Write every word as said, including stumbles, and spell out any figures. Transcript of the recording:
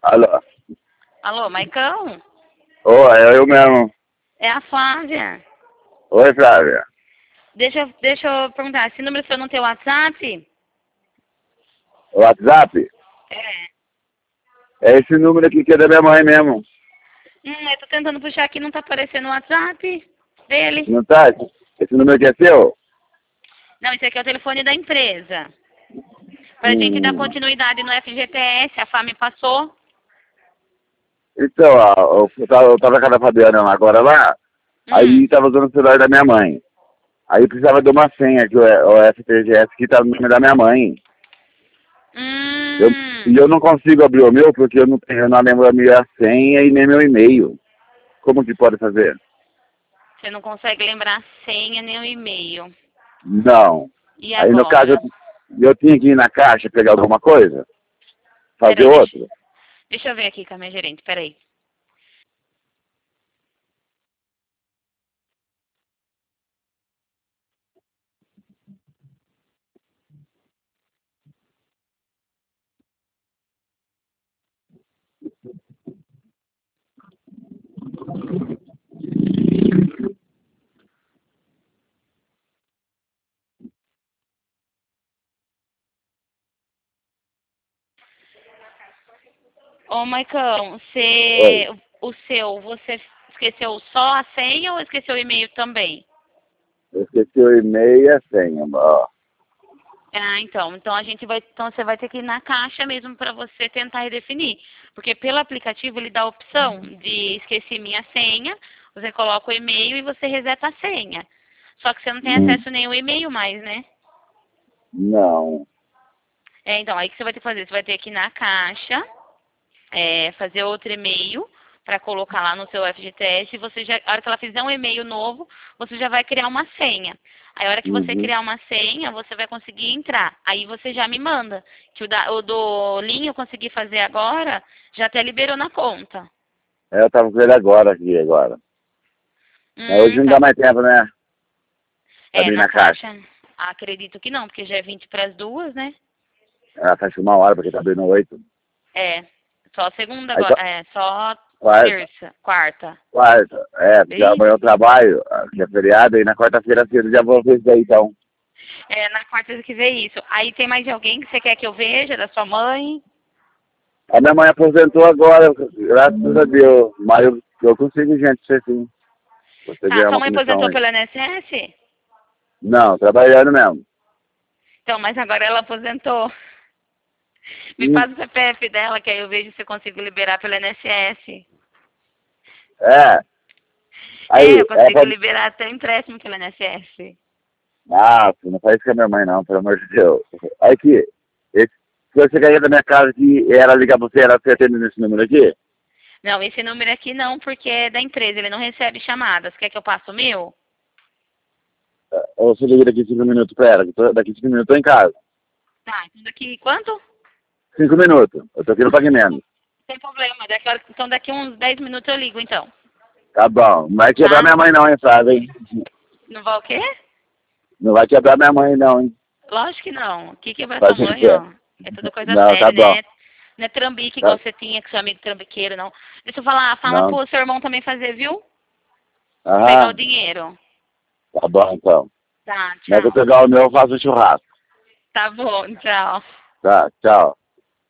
Alô? Alô, Maicão? Oi, é eu mesmo. É a Flávia. Oi, Flávia. Deixa, eu- deixa eu perguntar, esse número seu não tem WhatsApp? WhatsApp? É. É esse número aqui que é da minha mãe mesmo. Hum, eu tô tentando puxar aqui, não tá aparecendo o WhatsApp dele. Não tá? Esse número aqui é seu? Não, esse aqui é o telefone da empresa. Pra gente dar Hum. continuidade no F G T S, a F A M passou. Então, ó, eu tava, eu tava na casa da Fabiana agora lá, Hum. aí tava usando o celular da minha mãe. Aí precisava de uma senha, que o, o F T G S que tá no nome da minha mãe. Eu, Hum. e eu não consigo abrir o meu porque eu não, tenho, eu não lembro a minha senha e nem meu e-mail. Como que pode fazer? Você não consegue lembrar a senha nem o e-mail. Não. E Aí no caso, agora? eu, eu tinha que ir na caixa pegar alguma coisa? Fazer Peraí, deixa, outro? deixa eu ver aqui com a minha gerente, peraí. Ô, Maicão, você, Oi. o seu, você esqueceu só a senha ou esqueceu o e-mail também? Eu esqueci o e-mail e a senha, ó. Ah, então, então a gente vai, então você vai ter que ir na caixa mesmo para você tentar redefinir, porque pelo aplicativo ele dá a opção de esqueci minha senha, você coloca o e-mail e você reseta a senha. Só que você não tem Hum, acesso nem ao e-mail mais, né? não. É, então, aí que você vai ter que fazer, você vai ter que ir na caixa, é, fazer outro e-mail para colocar lá no seu F G T S e você já, a hora que ela fizer um e-mail novo, você já vai criar uma senha. Aí a hora que você Uhum. criar uma senha, você vai conseguir entrar. Aí você já me manda. Que o, da, o do Linho eu consegui fazer agora, já até liberou na conta. É, eu tava com ele agora aqui, agora. Mas hoje Hum, não tá. dá mais tempo, né? Pra É, abrir na na caixa. caixa, acredito que não, porque já é vinte para as duas, né? Ela faz uma hora, porque tá abrindo oito. É, só segunda Aí, agora, qua- é, só quarta, terça, quarta. quarta. É, porque amanhã eu Vixe. trabalho, que é feriado, e na quarta-feira cedo já vou ver isso aí, então. É, na quarta que vê isso. Aí tem mais de alguém que você quer que eu veja, da sua mãe? A minha mãe aposentou agora, graças a Deus. Mas eu, eu consigo, gente, isso sim. Você Tá, ganhar sua uma mãe comissão aposentou aí. pelo I N S S? Não, trabalhando mesmo. Então, mas agora ela aposentou. Me Hum, passa o C P F dela, que aí eu vejo se eu consigo liberar pelo I N S S. é. É, Aí, eu é consigo pra... liberar até empréstimo pelo I N S S. Ah, não faz isso com a minha mãe não, pelo amor de Deus. Aí aqui, esse, se você cair da minha casa aqui, ela ligar pra você, ela você atende nesse número aqui? Não, esse número aqui não, porque é da empresa, ele não recebe chamadas. Quer que eu passe o meu? Ou você liga daqui cinco minutos pra ela, que tô- daqui cinco minutos eu tô em casa. Tá, então daqui quanto? Cinco minutos, eu tô aqui no pagamento. Sem problema, daqui, a hora- então daqui uns dez minutos eu ligo, então. Tá bom, não vai quebrar Tá? minha mãe não, hein, sabe, hein? Não vai o quê? Não vai quebrar minha mãe não, hein? Lógico que não. O que quebra sua Fazer o mãe, quê? ó? É tudo coisa Não, tá séria, bom. né? Não é trambique igual Tá, você tinha com seu amigo trambiqueiro, não. Deixa eu falar, fala não, pro seu irmão também fazer, viu? Pra pegar o aham, dinheiro. tá bom então. Tá, Na hora que eu tchau. pegar o meu, eu faço um churrasco. Tá bom, tchau. Tá, tchau.